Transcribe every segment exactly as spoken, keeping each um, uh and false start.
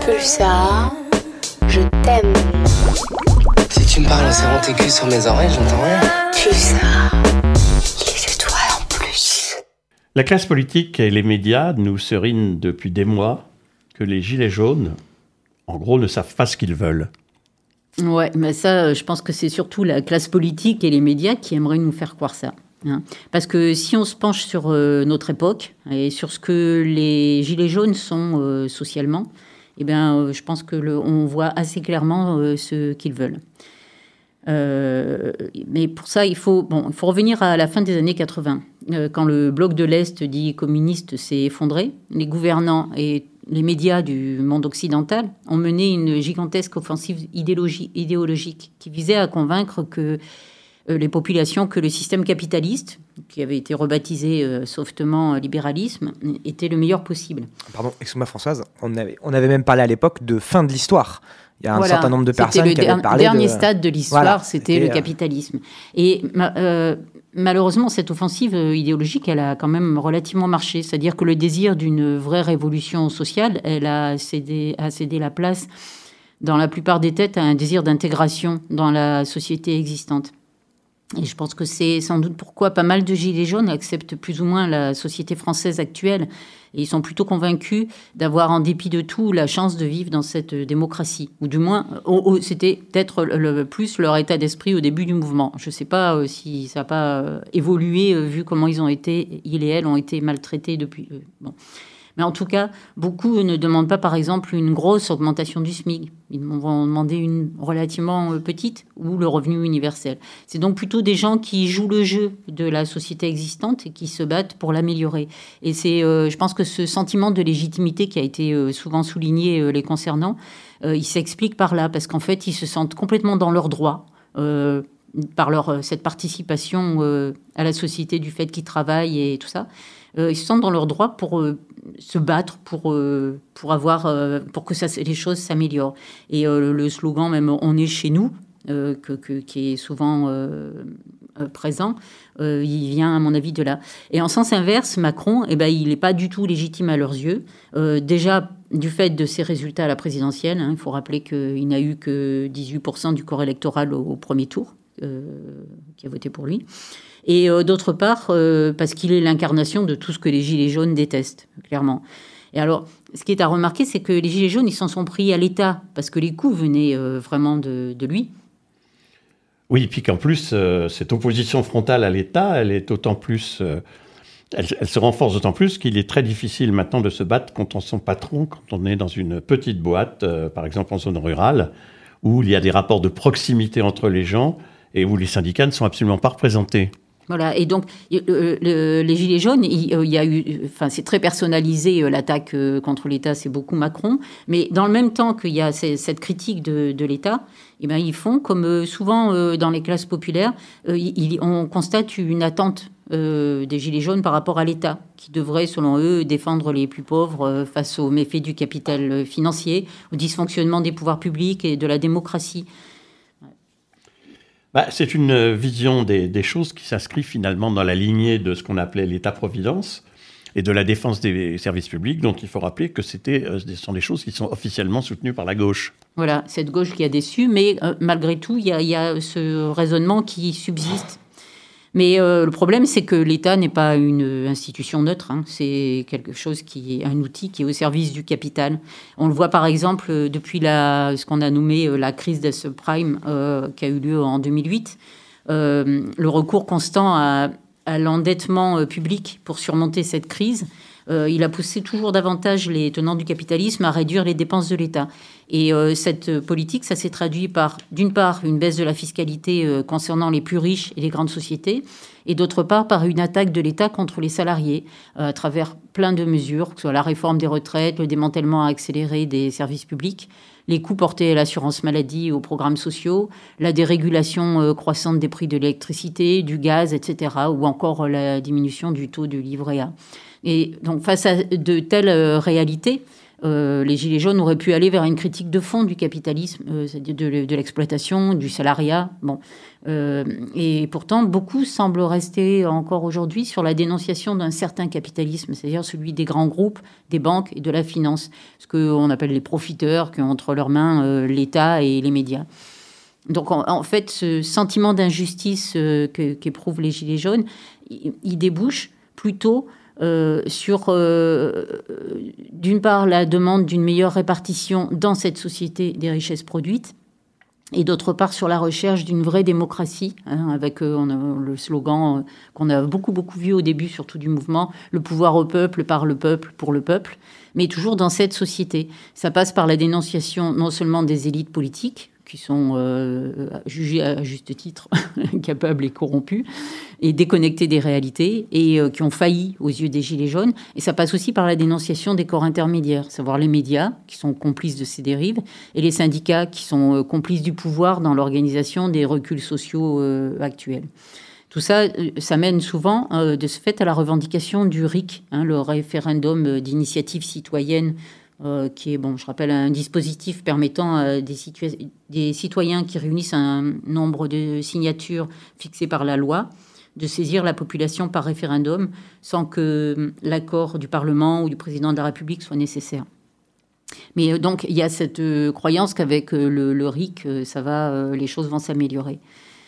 Pulsar, je t'aime. Si tu me parles en serrant tes culs sur mes oreilles, j'entends rien. Pulsar, les étoiles en plus. La classe politique et les médias nous serinent depuis des mois que les gilets jaunes, en gros, ne savent pas ce qu'ils veulent. Ouais, mais ça, je pense que c'est surtout la classe politique et les médias qui aimeraient nous faire croire ça. Hein. Parce que si on se penche sur euh, notre époque et sur ce que les gilets jaunes sont euh, socialement, eh bien, euh, je pense que le, on voit assez clairement euh, ce qu'ils veulent. Euh, mais pour ça, il faut, bon, il faut revenir à la fin des années quatre-vingts, euh, quand le bloc de l'Est dit communiste s'est effondré. Les gouvernants et les médias du monde occidental ont mené une gigantesque offensive idéologie, idéologique qui visait à convaincre que euh, les populations que le système capitaliste, qui avait été rebaptisé euh, softement libéralisme, était le meilleur possible. Pardon, excuse-moi Françoise, on avait, on avait même parlé à l'époque de fin de l'histoire. Il y a un voilà, certain nombre de personnes qui der- avaient parlé de... Le dernier de... stade de l'histoire, voilà, c'était, c'était le capitalisme. Et euh, malheureusement, cette offensive idéologique, elle a quand même relativement marché. C'est-à-dire que le désir d'une vraie révolution sociale, elle a cédé, a cédé la place, dans la plupart des têtes, à un désir d'intégration dans la société existante. Et je pense que c'est sans doute pourquoi pas mal de gilets jaunes acceptent plus ou moins la société française actuelle. Et ils sont plutôt convaincus d'avoir, en dépit de tout, la chance de vivre dans cette démocratie. Ou du moins, oh, oh, c'était peut-être le, le plus leur état d'esprit au début du mouvement. Je ne sais pas euh, si ça n'a pas euh, évolué, euh, vu comment ils ont été, ils et elles ont été maltraités depuis. Euh, bon. Mais en tout cas, beaucoup ne demandent pas, par exemple, une grosse augmentation du SMIC. Ils vont demander une relativement petite ou le revenu universel. C'est donc plutôt des gens qui jouent le jeu de la société existante et qui se battent pour l'améliorer. Et c'est, euh, je pense que ce sentiment de légitimité qui a été euh, souvent souligné euh, les concernant, euh, il s'explique par là, parce qu'en fait, ils se sentent complètement dans leurs droits, euh, par leur, cette participation euh, à la société, du fait qu'ils travaillent et tout ça. Euh, ils se sentent dans leurs droits pour euh, se battre, pour, euh, pour, avoir, euh, pour que ça, les choses s'améliorent. Et euh, le slogan même « On est chez nous euh, », que, que, qui est souvent euh, euh, présent, euh, il vient à mon avis de là. Et en sens inverse, Macron, eh ben, il n'est pas du tout légitime à leurs yeux. Euh, déjà, du fait de ses résultats à la présidentielle, hein, il faut rappeler qu'il n'a eu que dix-huit pour cent du corps électoral au, au premier tour, euh, qui a voté pour lui. Et euh, d'autre part, euh, parce qu'il est l'incarnation de tout ce que les Gilets jaunes détestent, clairement. Et alors, ce qui est à remarquer, c'est que les Gilets jaunes, ils s'en sont pris à l'État, parce que les coups venaient euh, vraiment de, de lui. Oui, et puis qu'en plus, euh, cette opposition frontale à l'État, elle est d'autant plus... Euh, elle, elle se renforce d'autant plus qu'il est très difficile maintenant de se battre contre son patron quand on est dans une petite boîte, euh, par exemple en zone rurale, où il y a des rapports de proximité entre les gens et où les syndicats ne sont absolument pas représentés. Voilà, et donc le, le, les Gilets jaunes, il, il y a eu, enfin c'est très personnalisé, l'attaque contre l'État, c'est beaucoup Macron, mais dans le même temps qu'il y a cette critique de, de l'État, eh ben, ils font, comme souvent dans les classes populaires, il, on constate une attente euh, des Gilets jaunes par rapport à l'État, qui devrait, selon eux, défendre les plus pauvres face aux méfaits du capital financier, au dysfonctionnement des pouvoirs publics et de la démocratie. Bah, c'est une vision des, des choses qui s'inscrit finalement dans la lignée de ce qu'on appelait l'État-providence et de la défense des services publics, dont il faut rappeler que c'était, euh, ce sont des choses qui sont officiellement soutenues par la gauche. Voilà, cette gauche qui a déçu, mais euh, malgré tout, il y, y a ce raisonnement qui subsiste. Mais euh, le problème, c'est que l'État n'est pas une institution neutre. Hein. C'est quelque chose qui est un outil qui est au service du capital. On le voit par exemple depuis la, ce qu'on a nommé la crise des subprimes euh, qui a eu lieu en deux mille huit. Euh, le recours constant à, à l'endettement public pour surmonter cette crise, euh, il a poussé toujours davantage les tenants du capitalisme à réduire les dépenses de l'État. Et euh, cette politique, ça s'est traduit par, d'une part, une baisse de la fiscalité euh, concernant les plus riches et les grandes sociétés, et d'autre part, par une attaque de l'État contre les salariés, euh, à travers plein de mesures, que ce soit la réforme des retraites, le démantèlement accéléré des services publics, les coûts portés à l'assurance maladie et aux programmes sociaux, la dérégulation euh, croissante des prix de l'électricité, du gaz, et cetera, ou encore la diminution du taux de livret A. Et donc, face à de telles euh, réalités, euh, les Gilets jaunes auraient pu aller vers une critique de fond du capitalisme, euh, c'est-à-dire de, de l'exploitation, du salariat. Bon. Euh, et pourtant, beaucoup semblent rester encore aujourd'hui sur la dénonciation d'un certain capitalisme, c'est-à-dire celui des grands groupes, des banques et de la finance, ce qu'on appelle les profiteurs qui ont entre leurs mains euh, l'État et les médias. Donc, en, en fait, ce sentiment d'injustice euh, que, qu'éprouvent les Gilets jaunes, il, il débouche plutôt euh, sur, euh, d'une part, la demande d'une meilleure répartition dans cette société des richesses produites, et d'autre part sur la recherche d'une vraie démocratie, hein, avec euh, on a le slogan euh, qu'on a beaucoup, beaucoup vu au début, surtout du mouvement, le pouvoir au peuple, par le peuple, pour le peuple, mais toujours dans cette société. Ça passe par la dénonciation non seulement des élites politiques, qui sont euh, jugés à juste titre incapables et corrompus, et déconnectés des réalités, et euh, qui ont failli aux yeux des Gilets jaunes. Et ça passe aussi par la dénonciation des corps intermédiaires, à savoir les médias, qui sont complices de ces dérives, et les syndicats, qui sont euh, complices du pouvoir dans l'organisation des reculs sociaux euh, actuels. Tout ça, ça mène souvent, euh, de ce fait, à la revendication du R I C, hein, le référendum d'initiative citoyenne, Euh, qui est, bon, je rappelle, un dispositif permettant à des, situa- des citoyens qui réunissent un nombre de signatures fixées par la loi de saisir la population par référendum sans que l'accord du Parlement ou du président de la République soit nécessaire. Mais euh, donc, il y a cette euh, croyance qu'avec euh, le, le R I C, euh, ça va, euh, les choses vont s'améliorer.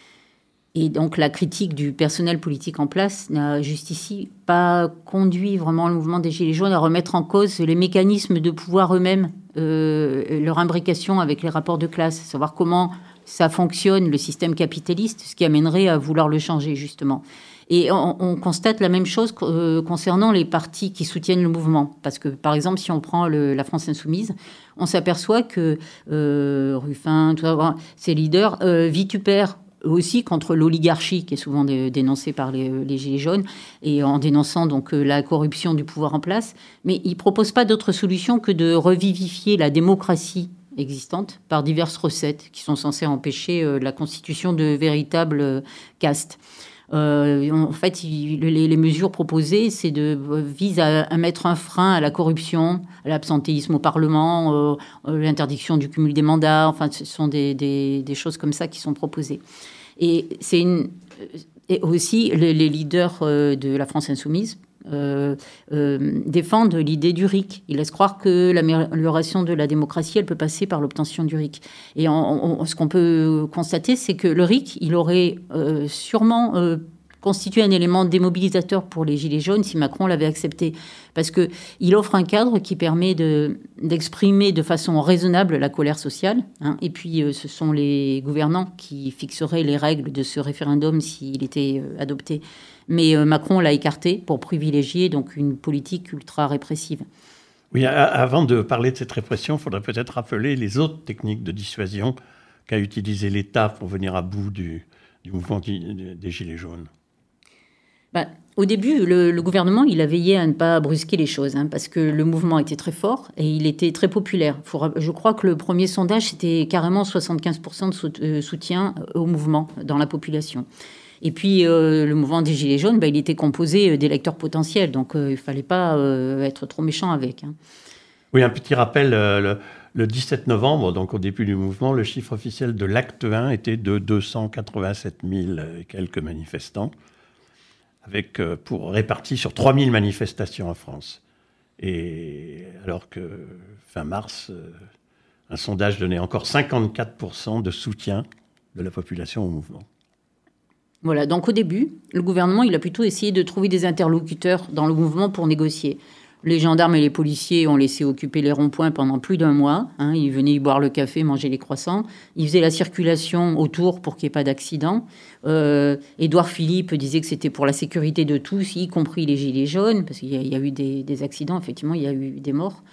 Et donc, la critique du personnel politique en place n'a jusqu'ici pas conduit vraiment le mouvement des Gilets jaunes à remettre en cause les mécanismes de pouvoir eux-mêmes, euh, leur imbrication avec les rapports de classe, savoir comment ça fonctionne, le système capitaliste, ce qui amènerait à vouloir le changer, justement. Et on, on constate la même chose euh, concernant les partis qui soutiennent le mouvement. Parce que, par exemple, si on prend le, la France Insoumise, on s'aperçoit que euh, Ruffin, tout ça, ces leaders, euh, vitupèrent aussi contre l'oligarchie qui est souvent dé- dénoncée par les, les Gilets jaunes, et en dénonçant donc euh, la corruption du pouvoir en place. Mais ils ne proposent pas d'autre solution que de revivifier la démocratie existante par diverses recettes qui sont censées empêcher euh, la constitution de véritables euh, castes. Euh, en fait, il, les, les mesures proposées c'est de, euh, visent à, à mettre un frein à la corruption, à l'absentéisme au Parlement, euh, euh, l'interdiction du cumul des mandats. Enfin, ce sont des, des, des choses comme ça qui sont proposées. Et, c'est une, et aussi, les, les leaders euh, de la France Insoumise euh, euh, défendent l'idée du R I C. Ils laissent croire que l'amélioration de la démocratie, elle peut passer par l'obtention du R I C. Et on, on, ce qu'on peut constater, c'est que le R I C, il aurait euh, sûrement euh, constitué un élément démobilisateur pour les Gilets jaunes si Macron l'avait accepté. Parce qu'il offre un cadre qui permet de, d'exprimer de façon raisonnable la colère sociale. Hein, et puis, euh, ce sont les gouvernants qui fixeraient les règles de ce référendum s'il était euh, adopté. Mais euh, Macron l'a écarté pour privilégier donc, une politique ultra répressive. Oui, a- avant de parler de cette répression, il faudrait peut-être rappeler les autres techniques de dissuasion qu'a utilisé l'État pour venir à bout du, du mouvement di- des Gilets jaunes. Ben, au début, le, le gouvernement, il a veillé à ne pas brusquer les choses, hein, parce que le mouvement était très fort et il était très populaire. Faut, je crois que le premier sondage, c'était carrément soixante-quinze pour cent de soutien au mouvement dans la population. Et puis, euh, le mouvement des Gilets jaunes, ben, il était composé d'électeurs potentiels, donc euh, il ne fallait pas euh, être trop méchant avec. Hein. Oui, un petit rappel, euh, le, le dix-sept novembre, donc au début du mouvement, le chiffre officiel de l'acte un était de deux cent quatre-vingt-sept mille et quelques manifestants, avec, euh, pour répartis sur trois mille manifestations en France. Et alors que fin mars, euh, un sondage donnait encore cinquante-quatre pour cent de soutien de la population au mouvement. Voilà, donc au début, le gouvernement, il a plutôt essayé de trouver des interlocuteurs dans le mouvement pour négocier. Les gendarmes et les policiers ont laissé occuper les ronds-points pendant plus d'un mois. Hein, ils venaient y boire le café, manger les croissants. Ils faisaient la circulation autour pour qu'il n'y ait pas d'accident. Euh, Édouard Philippe disait que c'était pour la sécurité de tous, y compris les Gilets jaunes, parce qu'il y a, il y a eu des, des accidents, effectivement, il y a eu des morts.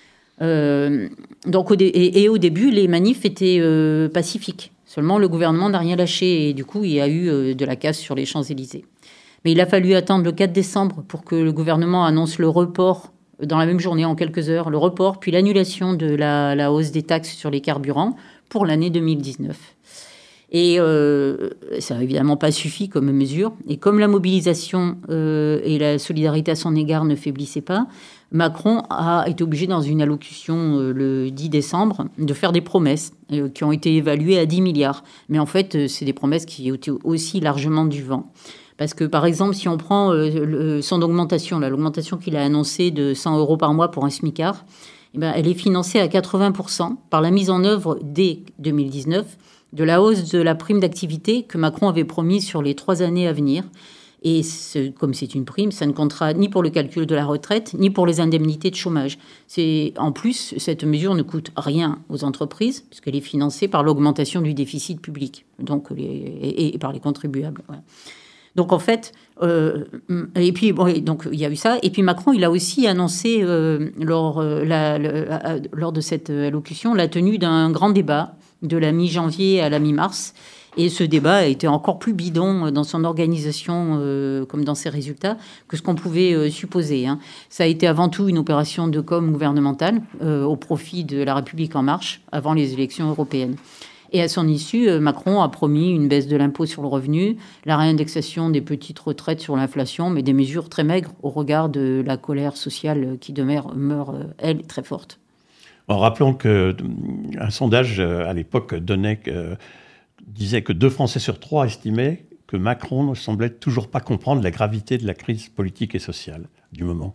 Euh, donc, au dé- et, et au début, les manifs étaient euh, pacifiques. Seulement, le gouvernement n'a rien lâché et du coup, il y a eu euh, de la casse sur les Champs-Élysées. Mais il a fallu attendre le quatre décembre pour que le gouvernement annonce le report, dans la même journée, en quelques heures, le report, puis l'annulation de la, la hausse des taxes sur les carburants pour l'année deux mille dix-neuf. Et euh, ça n'a évidemment pas suffi comme mesure. Et comme la mobilisation euh, et la solidarité à son égard ne faiblissaient pas, Macron a été obligé, dans une allocution euh, le dix décembre, de faire des promesses euh, qui ont été évaluées à dix milliards. Mais en fait, euh, c'est des promesses qui ont été aussi largement du vent. Parce que, par exemple, si on prend euh, le, son augmentation, là, l'augmentation qu'il a annoncée de cent euros par mois pour un smicard, eh ben, elle est financée à quatre-vingts pour cent par la mise en œuvre dès deux mille dix-neuf de la hausse de la prime d'activité que Macron avait promise sur les trois années à venir. Et ce, comme c'est une prime, ça ne comptera ni pour le calcul de la retraite, ni pour les indemnités de chômage. C'est, en plus, cette mesure ne coûte rien aux entreprises, puisqu'elle est financée par l'augmentation du déficit public, donc les, et, et par les contribuables. Ouais. Donc en fait, euh, et puis bon, donc il y a eu ça. Et puis Macron, il a aussi annoncé euh, lors, euh, la, la, lors de cette allocution la tenue d'un grand débat de la mi-janvier à la mi-mars. Et ce débat a été encore plus bidon dans son organisation euh, comme dans ses résultats que ce qu'on pouvait euh, supposer. Hein. Ça a été avant tout une opération de com gouvernementale euh, au profit de La République En Marche avant les élections européennes. Et à son issue, Macron a promis une baisse de l'impôt sur le revenu, la réindexation des petites retraites sur l'inflation, mais des mesures très maigres au regard de la colère sociale qui demeure, meurt, elle, très forte. En rappelant qu'un sondage à l'époque donnait que, disait que deux Français sur trois estimaient que Macron ne semblait toujours pas comprendre la gravité de la crise politique et sociale du moment.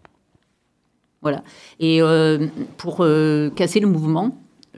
Voilà. Et euh, pour euh, casser le mouvement,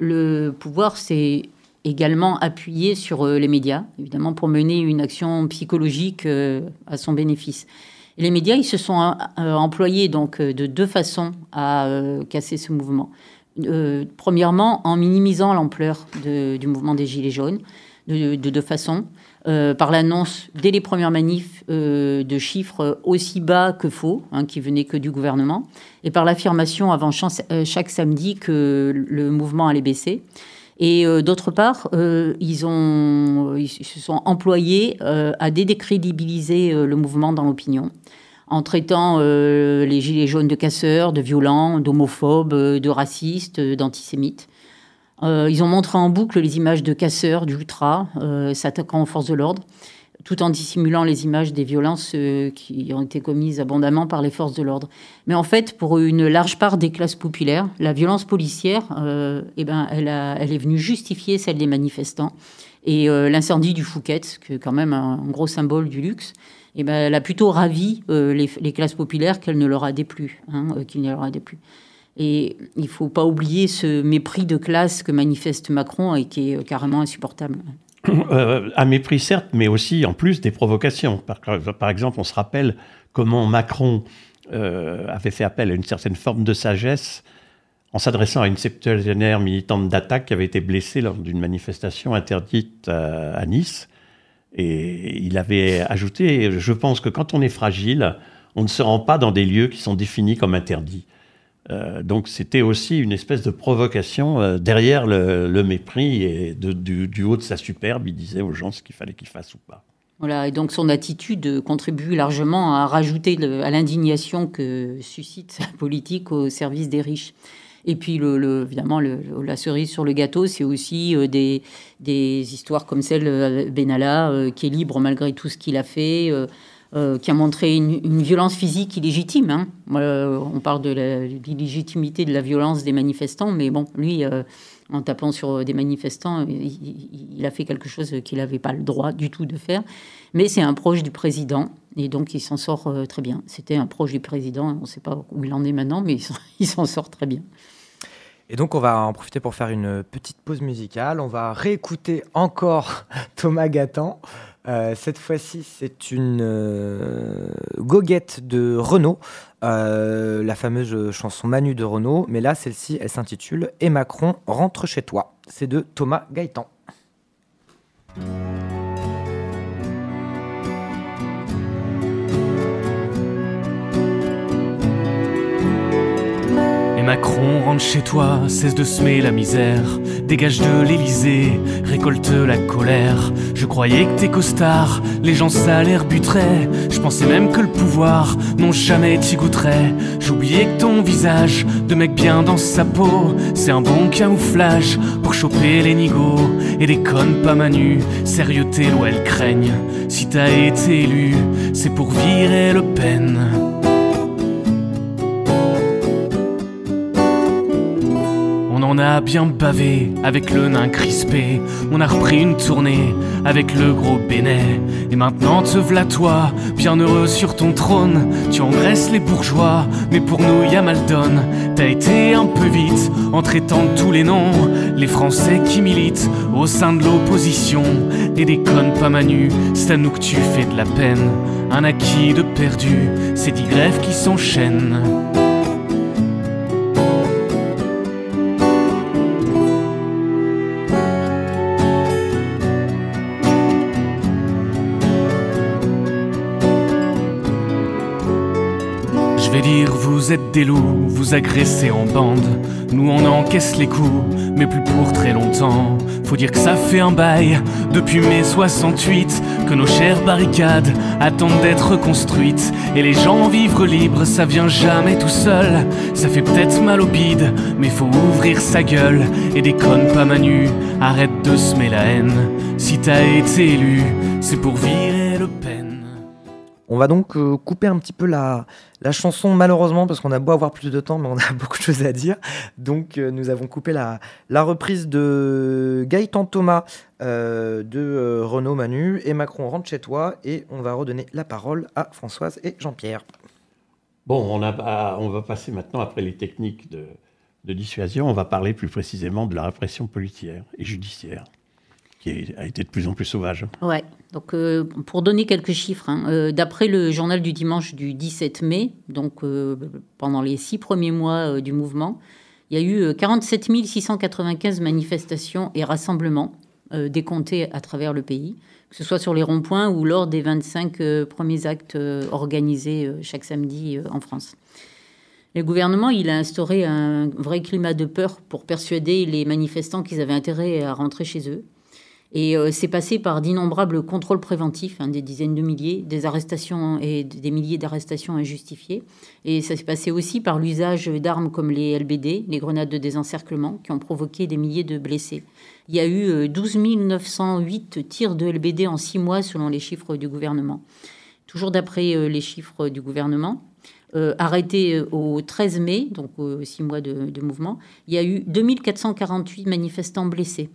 le pouvoir s'est également appuyé sur euh, les médias, évidemment, pour mener une action psychologique euh, à son bénéfice. Et les médias, ils se sont euh, employés donc, de deux façons à euh, casser ce mouvement. Euh, premièrement, en minimisant l'ampleur de, du mouvement des Gilets jaunes, de, de deux façons. Euh, par l'annonce, dès les premières manifs, euh, de chiffres aussi bas que faux, hein, qui venaient que du gouvernement, et par l'affirmation avant chaque, euh, chaque samedi que le mouvement allait baisser. Et euh, d'autre part, euh, ils, ont, ils se sont employés euh, à décrédibiliser euh, le mouvement dans l'opinion, en traitant euh, les gilets jaunes de casseurs, de violents, d'homophobes, de racistes, d'antisémites. Euh, ils ont montré en boucle les images de casseurs, d'ultras, euh, s'attaquant aux forces de l'ordre, tout en dissimulant les images des violences euh, qui ont été commises abondamment par les forces de l'ordre. Mais en fait, pour une large part des classes populaires, la violence policière, euh, eh ben, elle, a, elle est venue justifier celle des manifestants. Et euh, l'incendie du Fouquet, qui est quand même un, un gros symbole du luxe, eh ben, elle a plutôt ravi euh, les, les classes populaires qu'elle ne leur a déplu, hein, euh, qu'il ne leur a déplu. Et il ne faut pas oublier ce mépris de classe que manifeste Macron et qui est carrément insupportable. Euh, un mépris, certes, mais aussi, en plus, des provocations. Par, par exemple, on se rappelle comment Macron euh, avait fait appel à une certaine forme de sagesse en s'adressant à une septuagénaire militante d'Attac qui avait été blessée lors d'une manifestation interdite à, à Nice. Et il avait ajouté « Je pense que quand on est fragile, on ne se rend pas dans des lieux qui sont définis comme interdits. Euh, » Donc c'était aussi une espèce de provocation euh, derrière le, le mépris et de, du, du haut de sa superbe. Il disait aux gens ce qu'il fallait qu'ils fassent ou pas. Voilà, et donc son attitude contribue largement à rajouter le, à l'indignation que suscite sa politique au service des riches. Et puis, le, le, évidemment, le, la cerise sur le gâteau, c'est aussi euh, des, des histoires comme celle de Benalla, euh, qui est libre malgré tout ce qu'il a fait, euh, euh, qui a montré une, une violence physique illégitime. Hein. Euh, on parle de la, de l'illégitimité de la violence des manifestants, mais bon, lui, euh, en tapant sur des manifestants, il, il a fait quelque chose qu'il n'avait pas le droit du tout de faire. Mais c'est un proche du président, et donc il s'en sort euh, très bien. C'était un proche du président, on ne sait pas où il en est maintenant, mais il s'en sort très bien. Et donc, on va en profiter pour faire une petite pause musicale. On va réécouter encore Thomas Gatan. Euh, cette fois-ci, c'est une euh, goguette de Renaud, euh, la fameuse chanson Manu de Renaud. Mais là, celle-ci, elle s'intitule « Et Macron rentre chez toi ». C'est de Thomas Gaëtan. Macron, rentre chez toi, cesse de semer la misère. Dégage de l'Élysée, récolte la colère. Je croyais que tes costards, les gens salaires buteraient. Je pensais même que le pouvoir, non jamais t'y goûterait. J'oubliais que ton visage, de mec bien dans sa peau, c'est un bon camouflage pour choper les nigauds. Et déconne pas Manu, sérieux tes lois elles craignent. Si t'as été élu, c'est pour virer Le Pen. On a bien bavé avec le nain crispé. On a repris une tournée avec le gros bénet. Et maintenant te v'là toi, bien heureux sur ton trône. Tu engraisses les bourgeois, mais pour nous y'a mal donne. T'as été un peu vite en traitant de tous les noms les Français qui militent au sein de l'opposition. Et déconne pas Manu, c'est à nous que tu fais de la peine. Un acquis de perdu, c'est dix grèves qui s'enchaînent. Je vais dire vous êtes des loups, vous agressez en bande. Nous on encaisse les coups, mais plus pour très longtemps. Faut dire que ça fait un bail, depuis mai soixante-huit, que nos chères barricades attendent d'être reconstruites. Et les gens vivre libres, ça vient jamais tout seul. Ça fait peut-être mal au bide, mais faut ouvrir sa gueule. Et déconne pas Manu, arrête de semer la haine. Si t'as été élu, c'est pour virer Le Pen. On va donc euh, couper un petit peu la, la chanson, malheureusement, parce qu'on a beau avoir plus de temps, mais on a beaucoup de choses à dire. Donc, euh, nous avons coupé la, la reprise de Gaëtan Thomas, euh, de euh, Renaud Manu, et Macron rentre chez toi. Et on va redonner la parole à Françoise et Jean-Pierre. Bon, on, a, on va passer maintenant, après les techniques de, de dissuasion, on va parler plus précisément de la répression policière et judiciaire, qui a été de plus en plus sauvage. Ouais. Donc, euh, pour donner quelques chiffres, hein, euh, d'après le journal du dimanche du dix-sept mai, donc euh, pendant les six premiers mois euh, du mouvement, il y a eu euh, quarante-sept mille six cent quatre-vingt-quinze manifestations et rassemblements euh, décomptés à travers le pays, que ce soit sur les ronds-points ou lors des vingt-cinq euh, premiers actes euh, organisés euh, chaque samedi euh, en France. Le gouvernement, il a instauré un vrai climat de peur pour persuader les manifestants qu'ils avaient intérêt à rentrer chez eux. Et euh, c'est passé par d'innombrables contrôles préventifs, hein, des dizaines de milliers, des arrestations et des milliers d'arrestations injustifiées. Et ça s'est passé aussi par l'usage d'armes comme les L B D, les grenades de désencerclement, qui ont provoqué des milliers de blessés. Il y a eu euh, douze mille neuf cent huit tirs de L B D en six mois, selon les chiffres du gouvernement. Toujours d'après euh, les chiffres du gouvernement, euh, arrêté euh, au treize mai, donc euh, six mois de, de mouvement, il y a eu deux mille quatre cent quarante-huit manifestants blessés.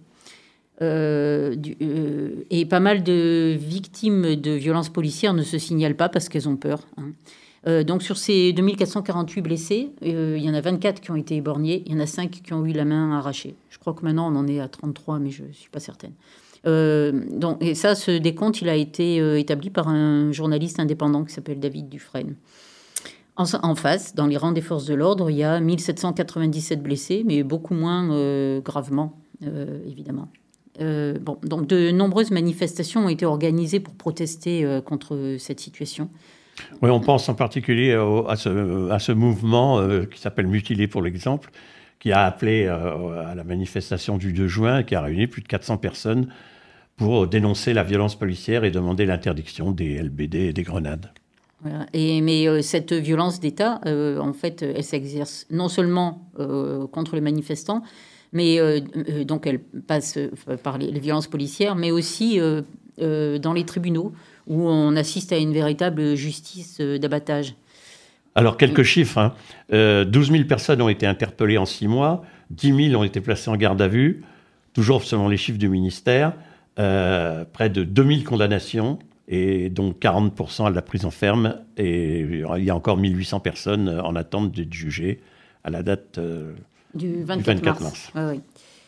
Euh, du, euh, et pas mal de victimes de violences policières ne se signalent pas parce qu'elles ont peur. Hein. Euh, donc sur ces deux mille quatre cent quarante-huit blessés, euh, il y en a vingt-quatre qui ont été éborgnés, il y en a cinq qui ont eu la main arrachée. Je crois que maintenant on en est à trente-trois, mais je ne suis pas certaine. Euh, donc, et ça, ce décompte, il a été euh, établi par un journaliste indépendant qui s'appelle David Dufresne. En, en face, dans les rangs des forces de l'ordre, il y a mille sept cent quatre-vingt-dix-sept blessés, mais beaucoup moins euh, gravement, euh, évidemment. Euh, bon, donc de nombreuses manifestations ont été organisées pour protester euh, contre cette situation. Oui, on pense en particulier au, à, ce, à ce mouvement euh, qui s'appelle Mutilé pour l'exemple, qui a appelé euh, à la manifestation du deux juin, qui a réuni plus de quatre cents personnes pour dénoncer la violence policière et demander l'interdiction des L B D et des grenades. Voilà. Et, mais euh, cette violence d'État, euh, en fait, elle s'exerce non seulement euh, contre les manifestants, mais euh, euh, donc elle passe euh, par les, les violences policières, mais aussi euh, euh, dans les tribunaux, où on assiste à une véritable justice euh, d'abattage. Alors, quelques chiffres. Hein. Euh, douze mille personnes ont été interpellées en six mois, dix mille ont été placées en garde à vue, toujours selon les chiffres du ministère, euh, près de deux mille condamnations, et donc quarante pour cent à la prise en ferme, et il y a encore mille huit cents personnes en attente d'être jugées à la date... Euh, Du vingt-quatre mars. Ouais, ouais.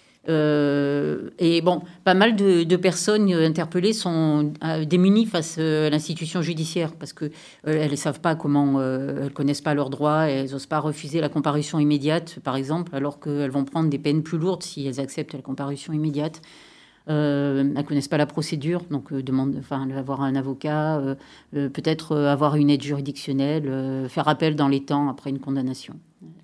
Euh, et bon, pas mal de, de personnes interpellées sont euh, démunies face à l'institution judiciaire parce qu'elles euh, ne savent pas comment, euh, elles ne connaissent pas leurs droits, elles n'osent pas refuser la comparution immédiate, par exemple, alors qu'elles vont prendre des peines plus lourdes si elles acceptent la comparution immédiate. Euh, elles ne connaissent pas la procédure, donc euh, demandent enfin, avoir un avocat, euh, euh, peut-être euh, avoir une aide juridictionnelle, euh, faire appel dans les temps après une condamnation.